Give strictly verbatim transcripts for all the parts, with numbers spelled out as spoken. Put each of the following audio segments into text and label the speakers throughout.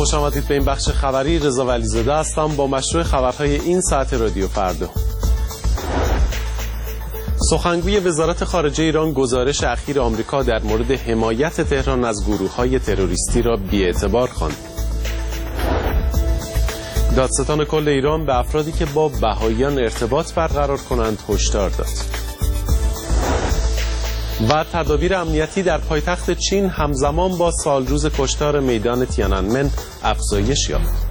Speaker 1: خوش آمدید به این بخش خبری. رضا ولیزاده هستم با مشروع خبرهای این ساعت رادیو فردا. سخنگوی وزارت خارجه ایران گزارش اخیر آمریکا در مورد حمایت تهران از گروه‌های تروریستی را بی‌اعتبار خواند. دادستان کل ایران به افرادی که با بهائیان ارتباط برقرار کنند هشدار داد. و تدابیر امنیتی در پایتخت چین همزمان با سالروز کشتار میدان تیانانمن افزایش یافت.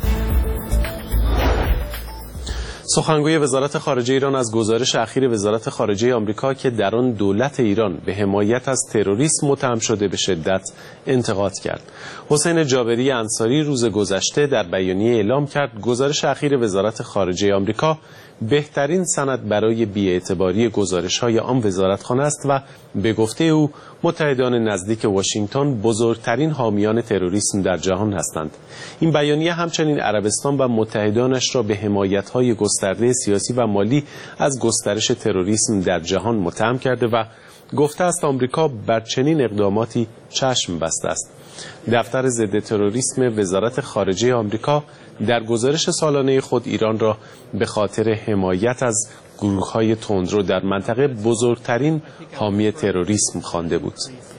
Speaker 1: سخنگوی وزارت خارجه ایران از گزارش اخیر وزارت خارجه آمریکا که در آن دولت ایران به حمایت از تروریسم متهم شده به شدت انتقاد کرد. حسین جابری انصاری روز گذشته در بیانیه اعلام کرد گزارش اخیر وزارت خارجه آمریکا بهترین سند برای بی‌اعتباری گزارش‌های آن وزارتخانه است و به گفته او متحدان نزدیک واشنگتن بزرگترین حامیان تروریسم در جهان هستند. این بیانیه همچنین عربستان و متحدانش را به حمایت‌های گسترده سیاسی و مالی از گسترش تروریسم در جهان متهم کرده و گفته است آمریکا بر چنین اقداماتی چشم بسته است. دفتر ضد تروریسم وزارت خارجه آمریکا در گزارش سالانه خود ایران را به خاطر حمایت از گروه‌های تندرو در منطقه بزرگترین حامی تروریسم خوانده بود.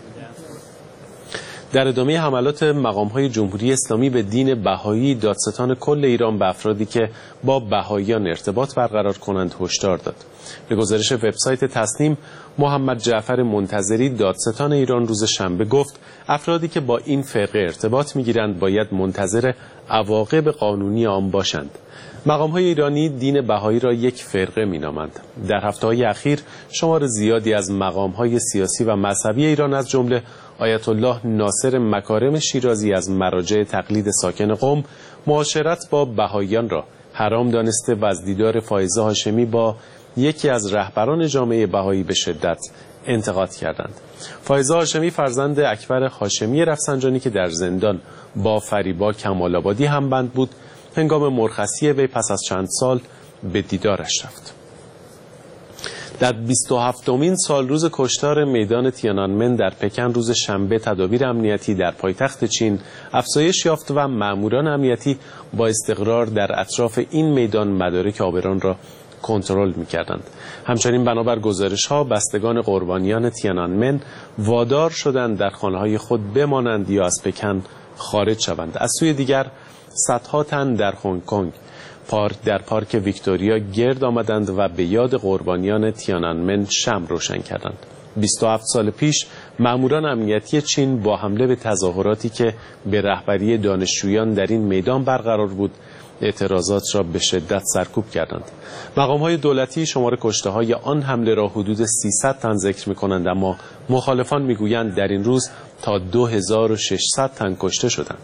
Speaker 1: در ادامه حملات مقام‌های جمهوری اسلامی به دین بهایی، دادستان کل ایران به افرادی که با بهاییان ارتباط برقرار کنند هشدار داد. به گزارش وبسایت تصنیم، محمد جعفر منتظری دادستان ایران روز شنبه گفت افرادی که با این فرقه ارتباط می‌گیرند باید منتظر عواقب قانونی آن باشند. مقام‌های ایرانی دین بهایی را یک فرقه می‌نامند. در هفته‌های اخیر شمار زیادی از مقام‌های سیاسی و مذهبی ایران از جمله آیت الله ناصر مکارم شیرازی از مراجع تقلید ساکن قم معاشرت با بهاییان را حرام دانسته و از دیدار فائزه هاشمی با یکی از رهبران جامعه بهایی به شدت انتقاد کردند. فائزه هاشمی فرزند اکبر هاشمی رفسنجانی که در زندان با فریبا کمال‌آبادی همبند بود، هنگام مرخصی وی پس از چند سال به دیدارش رفت. در بیست و هفتمین سالروز کشتار میدان تیانانمن در پکن روز شنبه تدابیر امنیتی در پایتخت چین افزایش یافت و ماموران امنیتی با استقرار در اطراف این میدان مدارک عابران را کنترل می‌کردند. همچنین بنابر گزارش‌ها بستگان قربانیان تیانانمن وادار شدند در خانه‌های خود بمانند یا از پکن خارج شوند. از سوی دیگر صدها تن در هنگ کنگ پارک در پارک ویکتوریا گرد آمدند و به یاد قربانیان تیانانمن شمع روشن کردند. بیست و هفت سال پیش ماموران امنیتی چین با حمله به تظاهراتی که به رهبری دانشجویان در این میدان برقرار بود اعتراضات را به شدت سرکوب کردند. مقام‌های دولتی شمار کشته‌های آن حمله را حدود سیصد تن ذکر می‌کنند، اما مخالفان می‌گویند در این روز تا دو هزار و ششصد تن کشته شدند.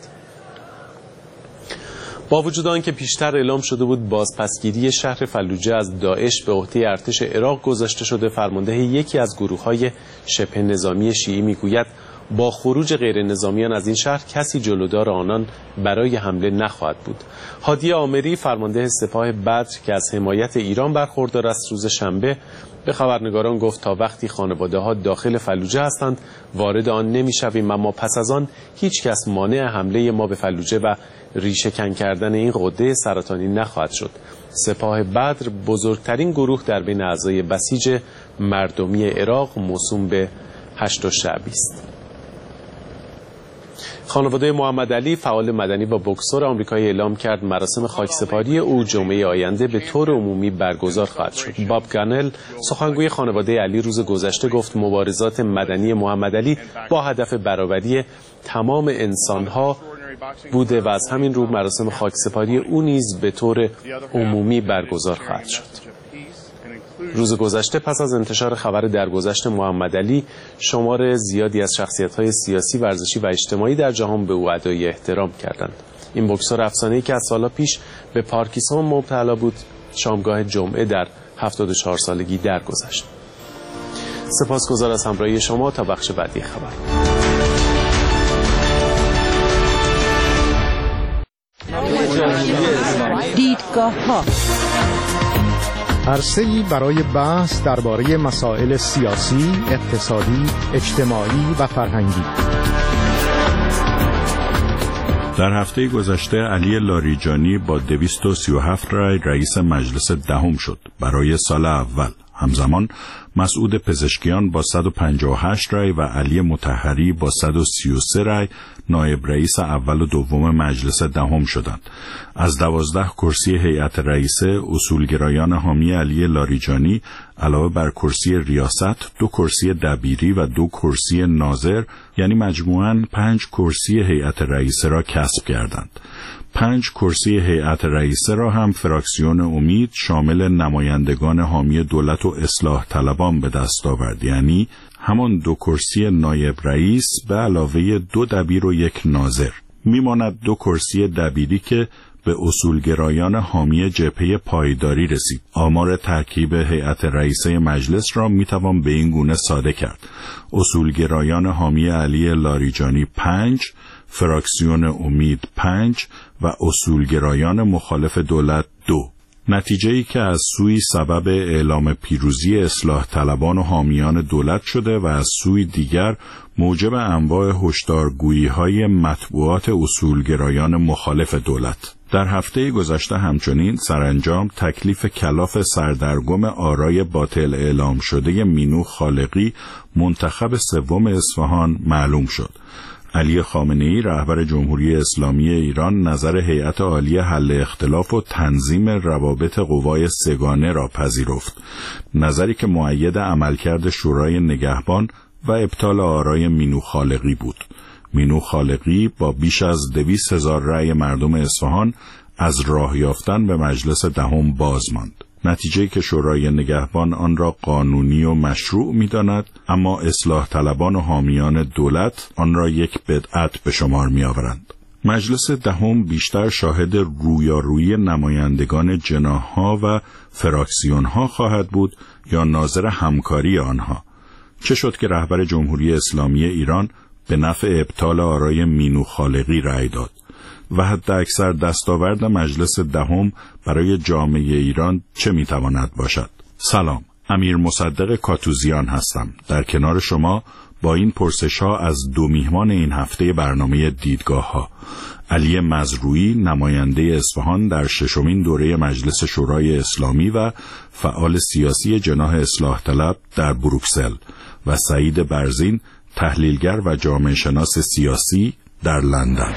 Speaker 1: با وجود آنکه پیشتر اعلام شده بود بازپسگیری شهر فلوجه از داعش به عهده ارتش عراق گذاشته شده، فرمانده یکی از گروه‌های شبه نظامی شیعی میگوید با خروج غیر نظامیان از این شهر کسی جلودار آنان برای حمله نخواهد بود. هادی آمری فرمانده سپاه بدر که از حمایت ایران برخوردار است روز شنبه به خبرنگاران گفت تا وقتی خانواده‌ها داخل فلوجه هستند وارد آن نمی‌شویم، اما پس از آن هیچ کس مانع حمله ما به فلوجه و ریشه‌کن کردن این غده سرطانی نخواهد شد. سپاه بدر بزرگترین گروه در بین اعضای بسیج مردمی عراق موسوم به هشت شعبی است. خانواده محمد علی فعال مدنی و بوکسور آمریکایی اعلام کرد مراسم خاکسپاری او جمعه آینده به طور عمومی برگزار خواهد شد. باب گانل سخنگوی خانواده علی روز گذشته گفت مبارزات مدنی محمد علی با هدف برابری تمام انسان‌ها بوده و از همین رو مراسم خاکسپاری او نیز به طور عمومی برگزار خواهد شد. روز گذشته پس از انتشار خبر درگذشت محمد علی شمار زیادی از شخصیت‌های سیاسی، ورزشی و اجتماعی در جهان به او ادای احترام کردند. این بوکسور افسانه‌ای که از سال‌ها پیش به پارکینسون مبتلا بود شامگاه جمعه در هفتاد و چهار سالگی درگذشت. سپاسگزار از همراهی شما. تا بخش بعدی خبر.
Speaker 2: دیدگاه‌ها
Speaker 3: عرصه‌ای برای بحث درباره مسائل سیاسی، اقتصادی، اجتماعی و فرهنگی.
Speaker 4: در هفته گذشته علی لاریجانی با دویست و سی و هفت رای رئیس مجلس دهم شد برای سال اول. همزمان مسعود پزشکیان با صد و پنجاه و هشت رای و علی مطهری با صد و سی و سه رای نایب رئیس اول و دوم مجلس دهم شدند. از دوازده کرسی هیئت رئیسه اصولگرایان حامی علی لاریجانی علاوه بر کرسی ریاست دو کرسی دبیری و دو کرسی ناظر، یعنی مجموعاً پنج کرسی هیئت رئیسه را کسب کردند. پنج کرسی هیئت رئیسه را هم فراکسیون امید شامل نمایندگان حامی دولت و اصلاح طلبان به دست آورد، یعنی همان دو کرسی نایب رئیس به علاوه دو دبیر و یک ناظر. میماند دو کرسی دبیری که به اصولگرایان حامی جبهه پایداری رسید. آمار ترکیب هیئت رئیسه مجلس را میتوان به این گونه ساده کرد: اصولگرایان حامی علی لاریجانی پنج، فراکسیون امید پنج و اصولگرایان مخالف دولت دو. نتیجه‌ای که از سوی سبب اعلام پیروزی اصلاح طلبان و حامیان دولت شده و از سوی دیگر موجب انواع هشدارگویی‌های مطبوعات اصولگرایان مخالف دولت. در هفته گذشته همچنین سرانجام تکلیف کلاف سردرگم آرای باطل اعلام شده مینو خالقی منتخب سوم اصفهان معلوم شد. علی خامنه‌ای رهبر جمهوری اسلامی ایران نظر هیئت عالی حل اختلاف و تنظیم روابط قوای سگانه را پذیرفت، نظری که مؤید عملکرد شورای نگهبان و ابطال آرای مینو خالقی بود. مینو خالقی با بیش از دویست هزار رأی مردم اصفهان از راه یافتن به مجلس دهم باز ماند. نتیجه‌ای که شورای نگهبان آن را قانونی و مشروع می‌داند، اما اصلاح طلبان و حامیان دولت آن را یک بدعت به شمار می‌آورند. مجلس دهم بیشتر شاهد رویارویی نمایندگان جناح‌ها و فراکسیون‌ها خواهد بود یا ناظر همکاری آنها. چه شد که رهبر جمهوری اسلامی ایران به نفع ابطال آرای مینو خالقی رأی داد و حتی اکثر دستاورد مجلس دهم برای جامعه ایران چه میتواند باشد؟ سلام، امیر مصدق کاتوزیان هستم. در کنار شما با این پرسش ها از دو میهمان این هفته برنامه دیدگاه ها: علی مزروعی، نماینده اصفهان در ششمین دوره مجلس شورای اسلامی و فعال سیاسی جناح اصلاح طلب در بروکسل، و سعید برزین، تحلیلگر و جامعه شناس سیاسی در لندن.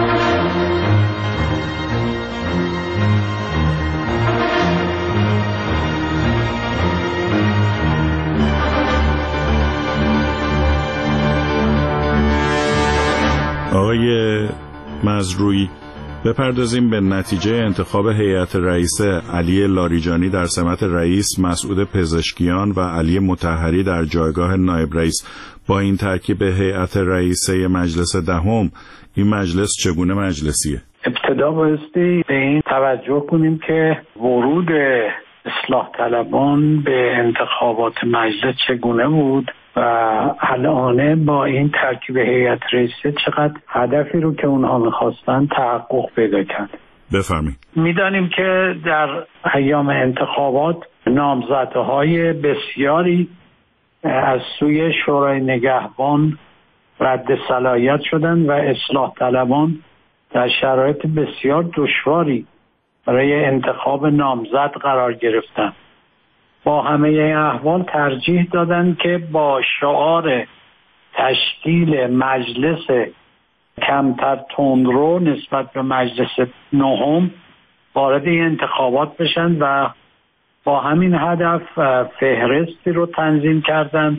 Speaker 4: آقای مزروعی، بپردازیم به نتیجه انتخاب هیئت رئیسه: علی لاریجانی در سمت رئیس، مسعود پزشکیان و علی مطهری در جایگاه نایب رئیس. با این ترکیب هیئت رئیسه مجلس دهم، این مجلس چگونه مجلسیه؟
Speaker 5: ابتدا بایستی به این توجه کنیم که ورود اصلاح طلبان به انتخابات مجلس چگونه بود و الان با این ترکیب هیئت رئیسه چقدر هدفی رو که اونها میخواستن تحقق پیدا کرد.
Speaker 4: بفرمایید.
Speaker 5: میدانیم که در ایام انتخابات نامزدهای بسیاری از سوی شورای نگهبان رد صلاحیت شدند و اصلاح طلبان در شرایط بسیار دشواری برای انتخاب نامزد قرار گرفتند. با همه این احوال ترجیح دادند که با شعار تشکیل مجلس کمتر تندرو نسبت به مجلس نهم وارد این انتخابات بشن و با همین هدف فهرستی رو تنظیم کردند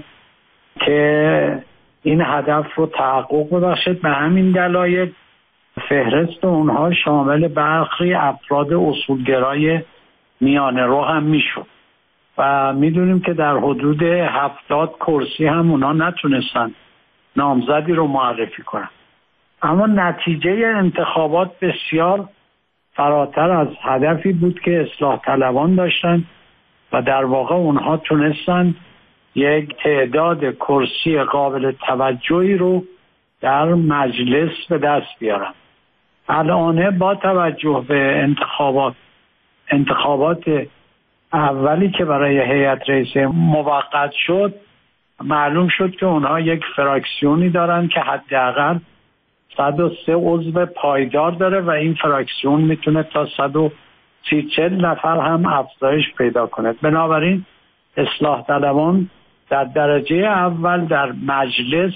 Speaker 5: که این هدف رو تحقق ببخشد. به همین دلایل فهرست اونها شامل برخی افراد اصولگرای میانه رو هم میشد و میدونیم که در حدود هفتاد کرسی هم اونا نتونستن نامزدی رو معرفی کنن. اما نتیجه انتخابات بسیار فراتر از هدفی بود که اصلاح طلبان داشتن و در واقع اونها تونستن یک تعداد کرسی قابل توجهی رو در مجلس به دست بیارن. الان با توجه به انتخابات انتخابات اولی که برای هیئت رئیسه موقت شد، معلوم شد که اونها یک فراکسیونی دارن که حداقل صد و سه عضو پایدار داره و این فراکسیون میتونه تا صد و سی چهل نفر هم افزایش پیدا کنه. بنابراین اصلاح طلبان در درجه اول در مجلس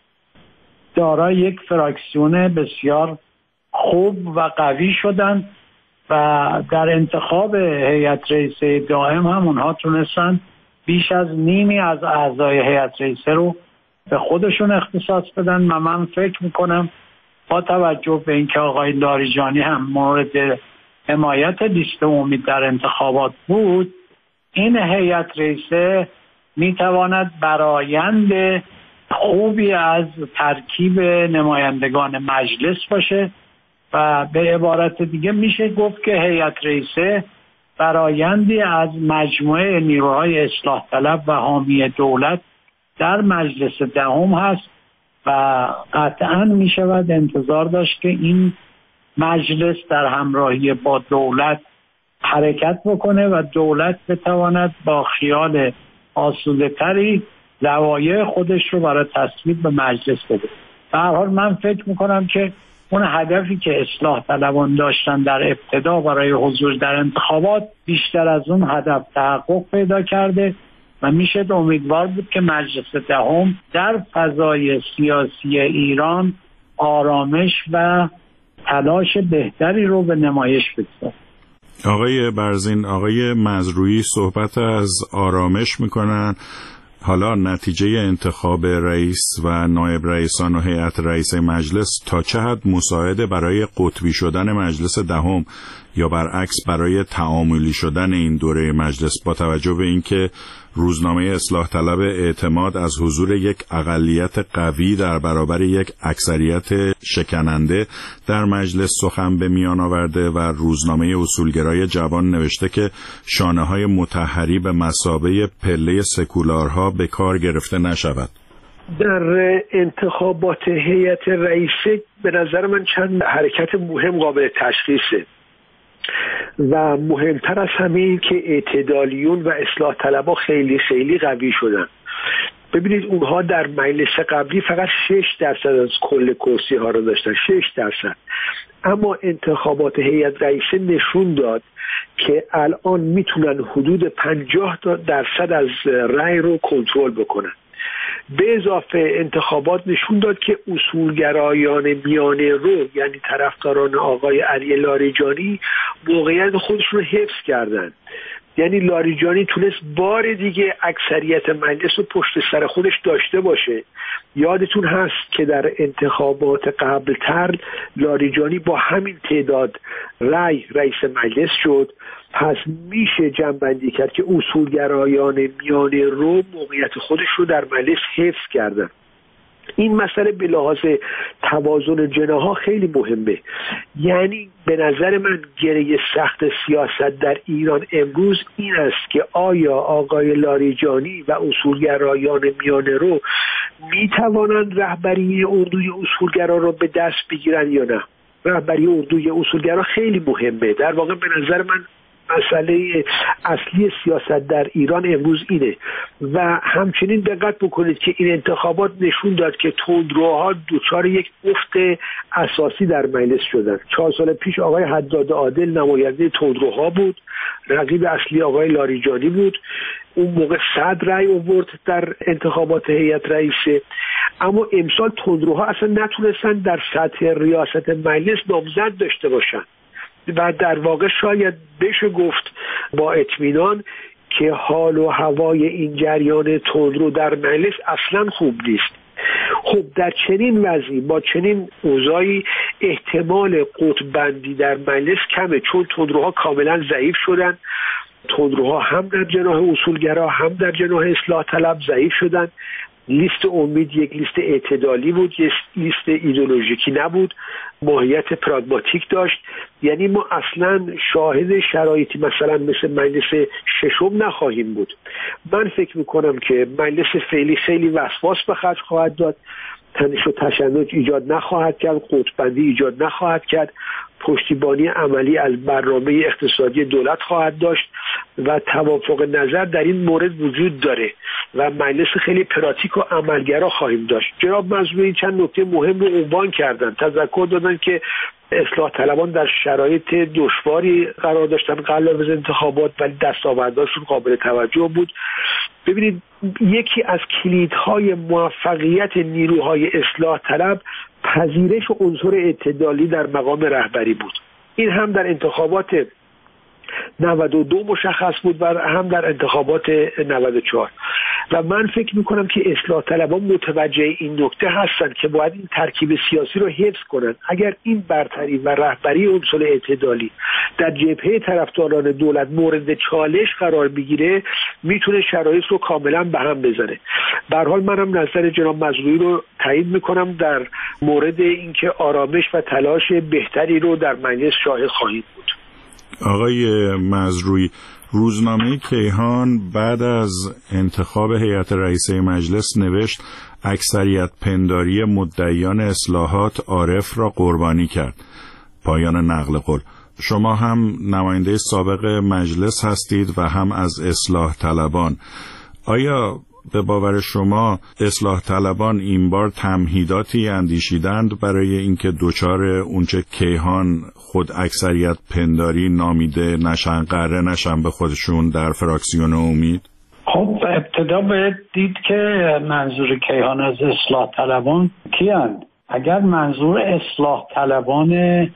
Speaker 5: دارای یک فراکسیون بسیار خوب و قوی شدن و در انتخاب هیئت رئیسه دائم هم اونها تونستن بیش از نیمی از اعضای هیئت رئیسه رو به خودشون اختصاص بدن و من فکر میکنم با توجه به اینکه آقای لاریجانی هم مورد حمایت لیست امید در انتخابات بود، این هیئت رئیسه میتواند برآیند خوبی از ترکیب نمایندگان مجلس باشه و به عبارت دیگه میشه گفت که هیئت رئیسه برآیندی از مجموعه نیروهای اصلاح طلب و حامی دولت در مجلس دهم هست و قطعاً میشود انتظار داشت که این مجلس در همراهی با دولت حرکت بکنه و دولت بتواند با خیال آسوده تری لوایح خودش رو برای تصویب به مجلس بده. به هر حال من فکر میکنم که اون هدفی که اصلاح طلبان داشتن در ابتدا برای حضور در انتخابات بیشتر از اون هدف تحقق پیدا کرده و میشه امیدوار بود که مجلس دهم در فضای سیاسی ایران آرامش و تلاش بهتری رو به نمایش بگذاره.
Speaker 4: آقای برزین، آقای مزروعی صحبت از آرامش میکنن. حالا نتیجه انتخاب رئیس و نایب رئیسان و هیئت رئیسه مجلس تا چه حد مساعده برای قطبی شدن مجلس دهم یا برعکس برای تعاملی شدن این دوره مجلس، با توجه به اینکه روزنامه اصلاح طلب اعتماد از حضور یک اقلیت قوی در برابر یک اکثریت شکننده در مجلس سخن به میان آورده و روزنامه اصولگرای جوان نوشته که شانه‌های مطهری به مثابه پله سکولارها به کار گرفته نشود.
Speaker 6: در انتخابات هیئت رئیسه به نظر من چند حرکت مهم قابل تشخیصه و مهمتر از همه این که اعتدالیون و اصلاح طلبها خیلی خیلی قوی شدن. ببینید اونها در مجلس قبلی فقط شش درصد از کل کرسی ها رو داشتن، شش درصد. اما انتخابات هیئت رئیسه نشون داد که الان میتونن حدود پنجاه درصد از رأی رو کنترل بکنن. به اضافه انتخابات نشون داد که اصولگرایان میانه رو، یعنی طرفداران آقای علی لاریجانی، موقعیت خودشون رو حفظ کردن. یعنی لاریجانی تونست بار دیگه اکثریت مجلس رو پشت سر خودش داشته باشه. یادتون هست که در انتخابات قبلتر لاریجانی با همین تعداد رأی رئیس مجلس شد. پس میشه جمع‌بندی کرد که اصولگرایان میانه رو موقعیت خودش رو در مجلس حفظ کردن. این مسئله به لحاظ توازن جناح‌ها خیلی مهمه. یعنی به نظر من گره سخت سیاست در ایران امروز این است که آیا آقای لاریجانی و اصولگرایان میانه رو میتوانند رهبری اردوی اصولگرا رو به دست بگیرن یا نه؟ رهبری اردوی اصولگرا خیلی مهمه. در واقع به نظر من مسئله اصلی سیاست در ایران امروز اینه و همچنین دقت بکنید که این انتخابات نشون داد که تندروها دوچار یک افت اساسی در مجلس شدن. چهار سال پیش آقای حداد عادل نماینده تندروها بود، رقیب اصلی آقای لاریجانی بود. اون موقع صد رأی آورد در انتخابات هیئت رئیسه، اما امسال تندروها اصلا نتونستن در سطح ریاست مجلس نامزد داشته باشن و در واقع شاید بشه گفت با اطمینان که حال و هوای این جریان تندرو در مجلس اصلا خوب نیست. خب در چنین وضعی با چنین اوضاعی احتمال قطب بندی در مجلس کمه، چون تندروها کاملا ضعیف شدن. تندروها هم در جناح اصولگرا هم در جناح اصلاح طلب ضعیف شدن. لیست امید یک لیست اعتدالی بود، یک لیست ایدئولوژیکی نبود، ماهیت پراگماتیک داشت. یعنی ما اصلا شاهد شرایطی مثلا مثل مجلس ششم نخواهیم بود. من فکر میکنم که مجلس فعلی خیلی وسواس به خرج خواهد داد، تنش و تشنج ایجاد نخواهد کرد، قطب‌بندی ایجاد نخواهد کرد، پشتیبانی عملی از برنامه اقتصادی دولت خواهد داشت و توافق نظر در این مورد وجود داره و مجلس خیلی پراتیک و عملگرا خواهیم داشت. جناب مزروعی چند نکته مهم رو عنوان کردن، تذکر دادن که اصلاح طلبان در شرایط دشواری قرار داشتن قبل از انتخابات ولی دستاوردهاشون قابل توجه بود. ببینید یکی از کلیدهای موفقیت نیروهای اصلاح طلب پذیرش عنصر اعتدالی در مقام رهبری بود. این هم در انتخابات نود و دو مشخص بود و هم در انتخابات نود و چهار و من فکر میکنم که اصلاح طلبان متوجه این نکته هستند که باید این ترکیب سیاسی رو حفظ کنند. اگر این برتری و رهبری عنصر اعتدالی در جبهه طرفداران دولت مورد چالش قرار بگیره میتونه شرایط رو کاملا به هم بزنه. به هر حال منم نظر جناب مزروعی رو تایید میکنم در مورد اینکه آرامش و تلاش بهتری رو در مجلس شاهد خواهید بود.
Speaker 4: آقای مزروعی، روزنامه کیهان بعد از انتخاب هیئت رئیسه مجلس نوشت اکثریت پنداری مدعیان اصلاحات عارف را قربانی کرد. پایان نقل قول. شما هم نماینده سابق مجلس هستید و هم از اصلاح طلبان. آیا به باور شما اصلاح طلبان این بار تمهیداتی اندیشیدند برای اینکه دوچار اونچه کیهان خود اکثریت پنداری نامیده نشن، قره نشن به خودشون در فراکسیون امید؟
Speaker 5: خب ابتدا باید دید که منظور کیهان از اصلاح طلبان کیند. اگر منظور اصلاح طلبان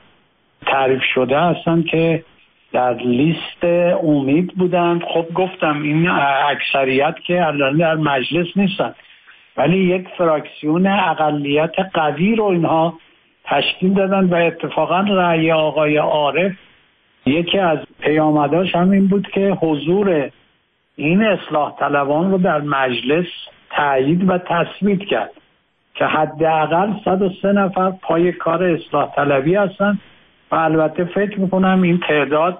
Speaker 5: تعریف شده هستن که در لیست امید بودند، خب گفتم این اکثریت که الان در مجلس نیستن ولی یک فراکسیون اقلیت قوی رو اینها تشکیل دادن و اتفاقا رأی آقای عارف یکی از پیامداش هم این بود که حضور این اصلاح طلبان رو در مجلس تایید و تثبیت کرد که حداقل صد و سه نفر پای کار اصلاح طلبی هستن و البته فکر میکنم این تعداد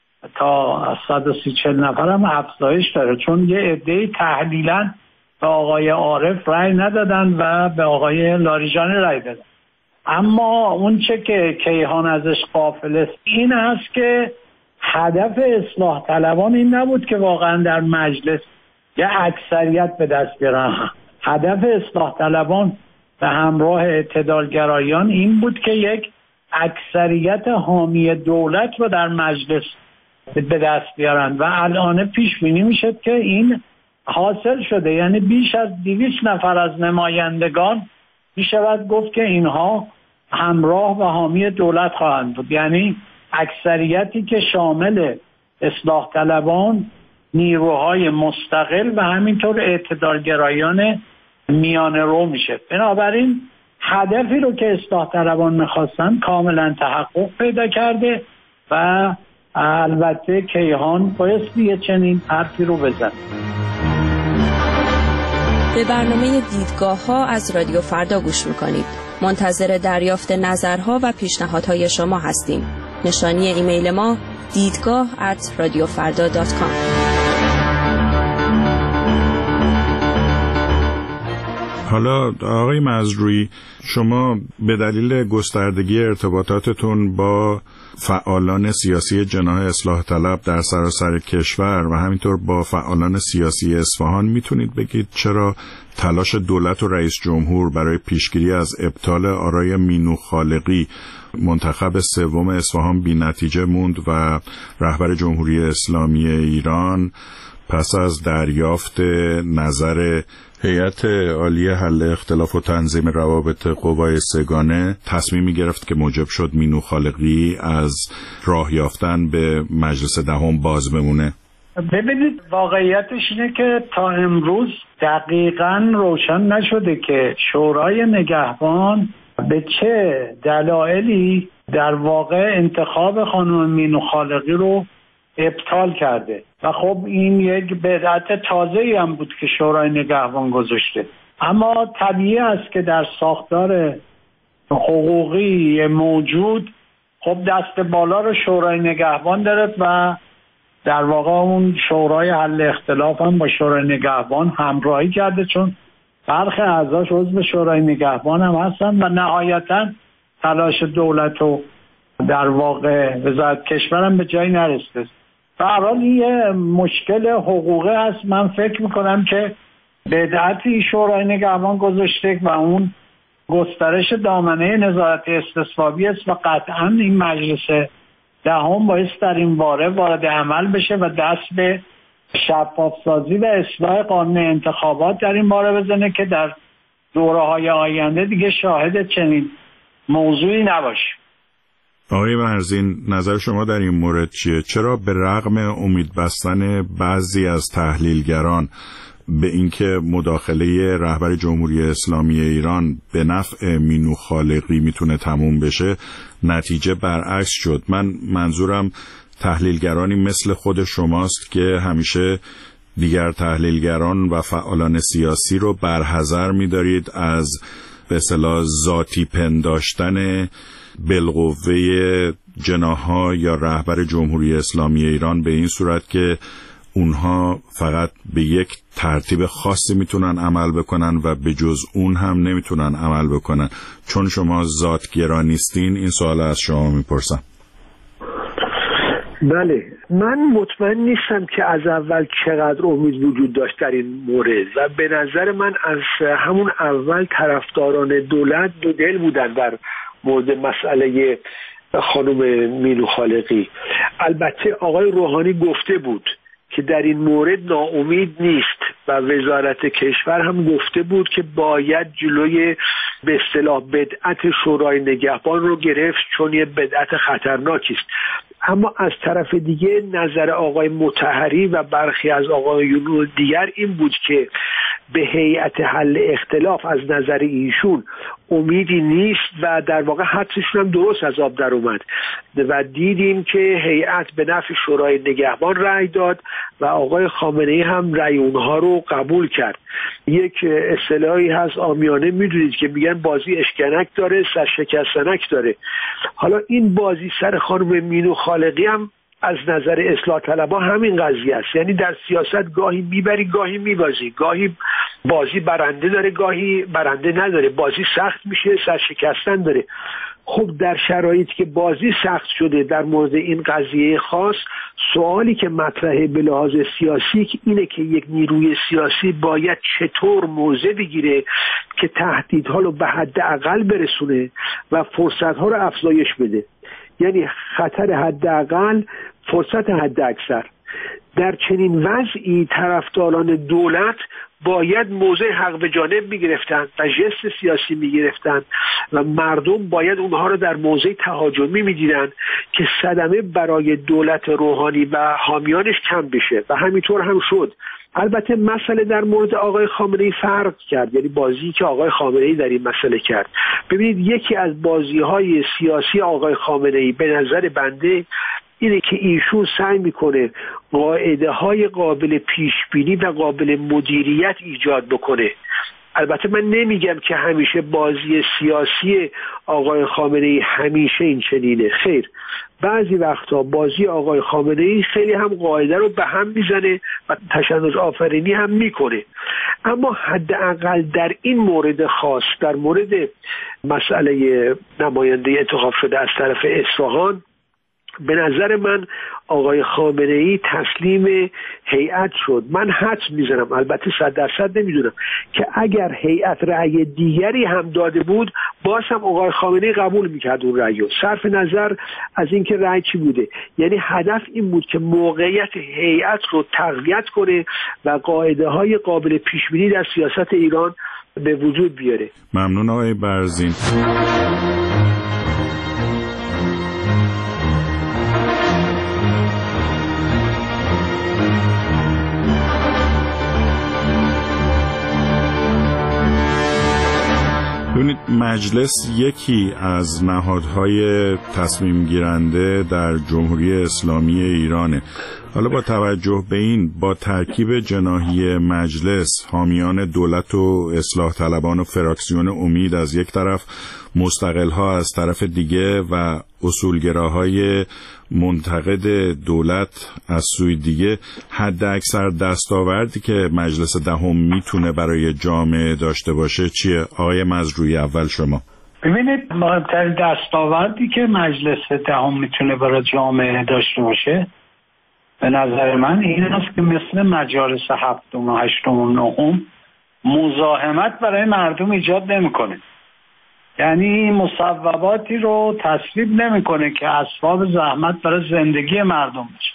Speaker 5: تا صد و سی چهل نفر هم افزایش داره، چون یه عده‌ای تحلیلاً به آقای عارف رأی ندادن و به آقای لاریجانی رأی دادن. اما اون چه که کیهان ازش غافل است این است که هدف اصلاح طلبان این نبود که واقعا در مجلس یه اکثریت به دست بیارن. هدف اصلاح طلبان به همراه اعتدالگرایان این بود که یک اکثریت حامی دولت رو در مجلس به دست بیارن و الان پیش بینی میشه که این حاصل شده. یعنی بیش از دویست نفر از نمایندگان میشود گفت که اینها همراه و حامی دولت خواهند بود. یعنی اکثریتی که شامل اصلاح طلبان، نیروهای مستقل و همینطور اعتدالگرایان میانه رو میشه. بنابراین هدفی رو که اصلاح طلبان میخواستن کاملا تحقق پیدا کرده و البته کیهان بایستی یه چنین حرفی رو بزن.
Speaker 2: به برنامه دیدگاه ها از رادیو فردا گوش میکنید. منتظر دریافت نظرها و پیشنهادهای شما هستیم. نشانی ایمیل ما دیدگاه ات رادیو فردا دات کام.
Speaker 4: حالا آقای مزروعی، شما به دلیل گستردگی ارتباطاتتون با فعالان سیاسی جناح اصلاح طلب در سراسر کشور و همینطور با فعالان سیاسی اصفهان میتونید بگید چرا تلاش دولت و رئیس جمهور برای پیشگیری از ابطال آرای مینو خالقی منتخب سوم اصفهان بی نتیجه موند و رهبر جمهوری اسلامی ایران پس از دریافت نظر هیئت عالی حل اختلاف و تنظیم روابط قوای سگانه تصمیمی گرفت که موجب شد مینو خالقی از راه یافتن به مجلس دهم باز بمونه؟
Speaker 5: ببینید واقعیتش اینه که تا امروز دقیقاً روشن نشده که شورای نگهبان به چه دلایلی در واقع انتخاب خانم مینو خالقی رو ابطال کرده و خب این یک بدعت تازه‌ای هم بود که شورای نگهبان گذاشته. اما طبیعی است که در ساختار حقوقی موجود خب دست بالا رو شورای نگهبان دارد و در واقع اون شورای حل اختلاف هم با شورای نگهبان همراهی کرده، چون برخی اعضاش عضو شورای نگهبان هم هستن و نهایتاً تلاش دولت و در واقع وزارت کشور هم به جایی نرسیده. به هر حال یه مشکل حقوقی هست. من فکر میکنم که بدعتی شورای نگهبان گذاشته و اون گسترش دامنه نظارت استصوابی است و قطعا این مجلس دهم باید در این باره وارد عمل بشه و دست به شفاف‌سازی و اصلاح قانون انتخابات در این باره بزنه که در دوره‌های آینده دیگه شاهد چنین موضوعی نباشه.
Speaker 4: آقای برزین، نظر شما در این مورد چیه؟ چرا به رغم امید بستن بعضی از تحلیلگران به اینکه مداخله رهبر جمهوری اسلامی ایران به نفع مینو خالقی میتونه تموم بشه، نتیجه برعکس شد؟ من منظورم تحلیلگرانی مثل خود شماست که همیشه دیگر تحلیلگران و فعالان سیاسی رو برحذر می‌دارید از به اصطلاح ذاتی پنداشتن بالقوه جناح‌ها یا رهبر جمهوری اسلامی ایران به این صورت که اونها فقط به یک ترتیب خاصی میتونن عمل بکنن و به جز اون هم نمیتونن عمل بکنن. چون شما ذاتگرا نیستین، این سوال از شما میپرسم.
Speaker 6: بله، من مطمئن نیستم که از اول چقدر امید وجود داشت در این مورد و به نظر من از همون اول طرفداران دولت دو دل بودن در مورد مسئله خانم مینو خالقی. البته آقای روحانی گفته بود که در این مورد ناامید نیست و وزارت کشور هم گفته بود که باید جلوی به اصطلاح بدعت شورای نگهبان رو گرفت چون یه بدعت خطرناکی است. اما از طرف دیگه نظر آقای مطهری و برخی از آقایون دیگر این بود که به هیئت حل اختلاف از نظر ایشون امیدی نیست و در واقع حدسشون هم درست از آب در اومد و دیدیم که هیئت به نفع شورای نگهبان رأی داد و آقای خامنه‌ای هم رأی اونها رو قبول کرد. یک اصطلاحی هست عامیانه میدونید که میگن بازی اشکنک داره سر شکستنک داره. حالا این بازی سر خانم مینو خالقی هم از نظر اصلاح طلبها همین قضیه است. یعنی در سیاست گاهی میبری گاهی میبازی، گاهی بازی برنده داره گاهی برنده نداره، بازی سخت میشه سرشکستن داره. خب در شرایطی که بازی سخت شده در مورد این قضیه خاص، سوالی که مطرحه به لحاظ سیاسی اینه که یک نیروی سیاسی باید چطور موضع بگیره که تهدیدها رو به حد اقل برسونه و فرصتها رو افزایش بده. یعنی خطر حداقل فرصت حد اکثر. در چنین وضعی طرفداران دولت باید موضع حق به جانب میگرفتن و ژست سیاسی میگرفتن و مردم باید اونها رو در موضع تهاجمی میدیدن که صدمه برای دولت روحانی و حامیانش کم بشه و همینطور هم شد. البته مسئله در مورد آقای خامنه‌ای فرق کرد، یعنی بازی که آقای خامنه‌ای در این مسئله کرد. ببینید یکی از بازی‌های سیاسی آقای خامنه‌ای به نظر بنده اینه که ایشون سعی میکنه قاعده‌های قابل پیشبینی و قابل مدیریت ایجاد بکنه. البته من نمیگم که همیشه بازی سیاسی آقای خامنه‌ای همیشه این چنینه، خیر، بعضی وقتا بازی آقای خامنه‌ای خیلی هم قاعده رو به هم میزنه و تشنج آفرینی هم میکنه. اما حداقل در این مورد خاص، در مورد مسئله نماینده انتخاب شده از طرف اصفهان، به نظر من آقای خامنه‌ای تسلیم هیئت شد. من حدس میزنم، البته صد درصد نمیدونم، که اگر هیئت رأی دیگری هم داده بود باز هم آقای خامنه‌ای قبول میکرد اون رأی رو، صرف نظر از اینکه رأی چی بوده. یعنی هدف این بود که موقعیت هیئت رو تقویت کنه و قاعده های قابل پیش بینی در سیاست ایران به وجود بیاره.
Speaker 4: ممنون آقای برزین. ببینید، مجلس یکی از نهادهای تصمیم گیرنده در جمهوری اسلامی ایرانه. حالا با توجه به این، با ترکیب جناحی مجلس، حامیان دولت و اصلاح طلبان و فراکسیون امید از یک طرف، مستقلها از طرف دیگه و اصولگراهای منتقد دولت از سوی دیگه، حد اکثر دستاوردی که مجلس دهم میتونه برای جامعه داشته باشه چیه؟ آقای مزروعی، اول شما.
Speaker 5: ببینید، مهمترین دستاوردی که مجلس دهم میتونه برای جامعه داشته باشه به نظر من این است که مثل مجالس هفتم و هشتم و نهم مزاحمت برای مردم ایجاد نمیکنه. یعنی مصوباتی رو تصویب نمیکنه که اسباب زحمت برای زندگی مردم بشه.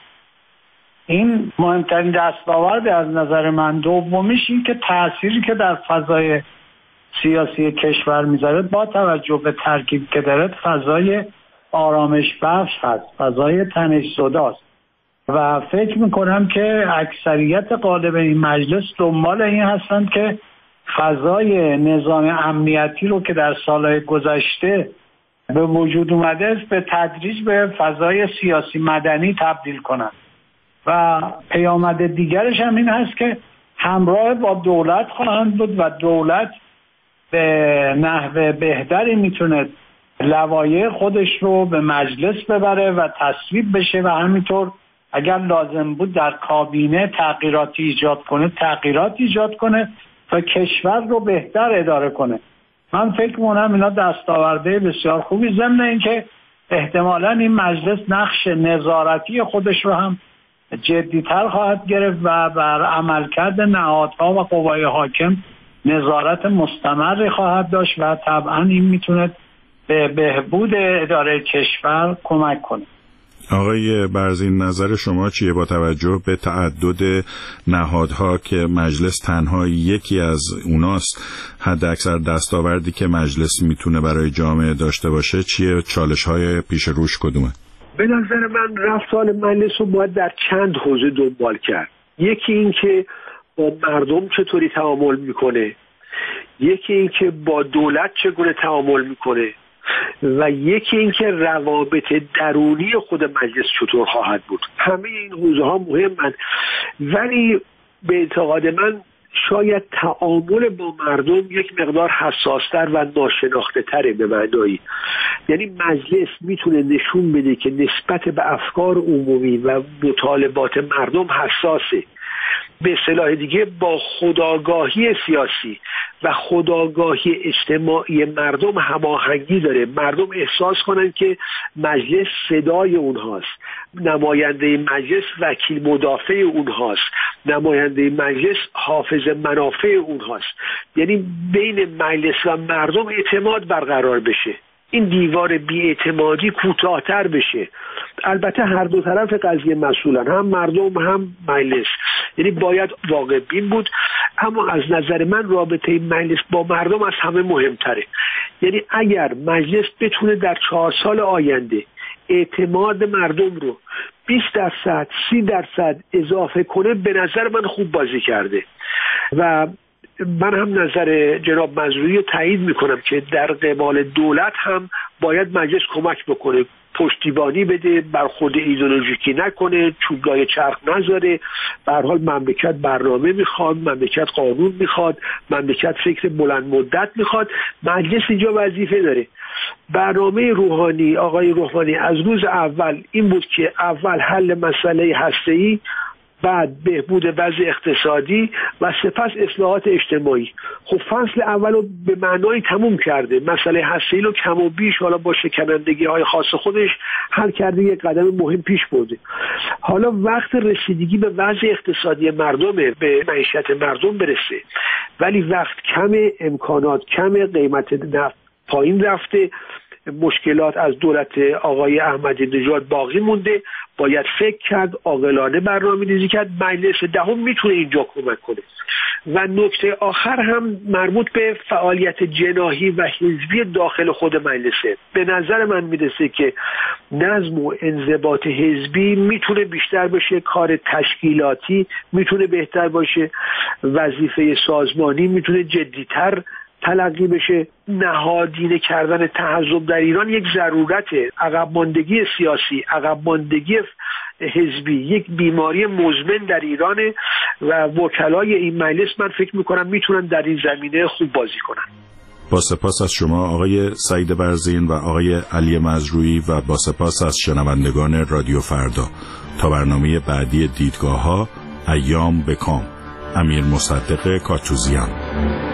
Speaker 5: این مهمترین دستاورد از نظر من. دومیش این که تأثیری که در فضای سیاسی کشور میذاره با توجه به ترکیب که داره فضای آرامش بخش هست، فضای تنش‌زداست و فکر میکنم که اکثریت غالب این مجلس دنبال این هستند که فضای نظام امنیتی رو که در سالهای گذشته به وجود اومده به تدریج به فضای سیاسی مدنی تبدیل کنند و پیامد دیگرش هم این هست که همراه با دولت خواهند بود و دولت به نحو بهتری میتونه لوایح خودش رو به مجلس ببره و تصویب بشه و همینطور اگر لازم بود در کابینه تغییراتی ایجاد کنه تغییرات ایجاد کنه و کشور رو بهتر اداره کنه. من فکر می‌کنم اینا دستاورده بسیار خوبی، ضمن اینکه احتمالاً این مجلس نقش نظارتی خودش رو هم جدی‌تر خواهد گرفت و بر عملکرد نهادها و قوای حاکم نظارت مستمری خواهد داشت و طبعاً این میتونه به بهبود اداره کشور کمک کنه.
Speaker 4: آقای برزین، نظر شما چیه با توجه به تعدد نهادها که مجلس تنها یکی از اوناست؟ حد اکثر دستاوردی که مجلس میتونه برای جامعه داشته باشه چیه؟ چالش‌های پیش روش کدومه؟
Speaker 6: به نظر من رفتار مجلس رو باید در چند حوزه دنبال کرد. یکی این که با مردم چطوری تعامل میکنه، یکی این که با دولت چگونه تعامل میکنه و یکی این که روابط درونی خود مجلس چطور خواهد بود. همه این حوزه ها مهمند، ولی به اعتقاد من شاید تعامل با مردم یک مقدار حساستر و ناشناخته تره به معنایی. یعنی مجلس میتونه نشون بده که نسبت به افکار عمومی و مطالبات مردم حساسه. به اصطلاح دیگه با خودآگاهی سیاسی و خودآگاهی اجتماعی مردم هماهنگی داره. مردم احساس کنن که مجلس صدای اونهاست، نماینده مجلس وکیل مدافع اونهاست، نماینده مجلس حافظ منافع اونهاست. یعنی بین مجلس و مردم اعتماد برقرار بشه، این دیوار بی‌اعتمادی کوتاه‌تر بشه. البته هر دو طرف قضیه مسئولن، هم مردم هم مجلس، یعنی باید واقع بین بود. اما از نظر من رابطه مجلس با مردم از همه مهمتره. یعنی اگر مجلس بتونه در چهار سال آینده اعتماد مردم رو بیست درصد سی درصد اضافه کنه، به نظر من خوب بازی کرده. و من هم نظر جناب مزروعی رو تایید میکنم که در قبال دولت هم باید مجلس کمک بکنه، پشتیبانی بده، برخورد ایدئولوژیکی نکنه، چوبلای چرخ نذاره. به هر حال مملکت برنامه میخواد، مملکت قانون میخواد، مملکت فکر بلند مدت میخواد. مجلس اینجا وظیفه داره. برنامه روحانی آقای روحانی از روز اول این بود که اول حل مسئله هسته‌ای، بعد بهبود وضع اقتصادی و سپس اصلاحات اجتماعی. خب فصل اول رو به معنای تموم کرده، مسئله هسته‌ای رو کم و بیش حالا با شکنندگی های خاص خودش حل کرده، یک قدم مهم پیش برده. حالا وقت رسیدگی به وضع اقتصادی مردمه، به معیشت مردم برسه، ولی وقت کمه، امکانات کمه، قیمت نفت پایین رفته، مشکلات از دولت آقای احمدی نژاد باقی مونده. باید فکر کرد، عاقلانه برنامه‌ریزی کرد. مجلس دهم میتونه اینجا کمک کنه. و نکته آخر هم مربوط به فعالیت جناحی و حزبی داخل خود مجلسه. به نظر من میرسه که نظم و انضباط حزبی میتونه بیشتر بشه، کار تشکیلاتی میتونه بهتر باشه، وظیفه سازمانی میتونه جدیتر تلقی بشه. نهادینه کردن تحزب در ایران یک ضرورته. عقب ماندگی سیاسی، عقب ماندگی حزبی یک بیماری مزمن در ایرانه و وکلای این مجلس من فکر میکنم میتونن در این زمینه خوب بازی کنن.
Speaker 4: با سپاس از شما آقای سعید برزین و آقای علی مزروعی و با سپاس از شنوندگان رادیو فردا. تا برنامه بعدی دیدگاه‌ها، ایام به کام. امیر مصدق کاتوزیان.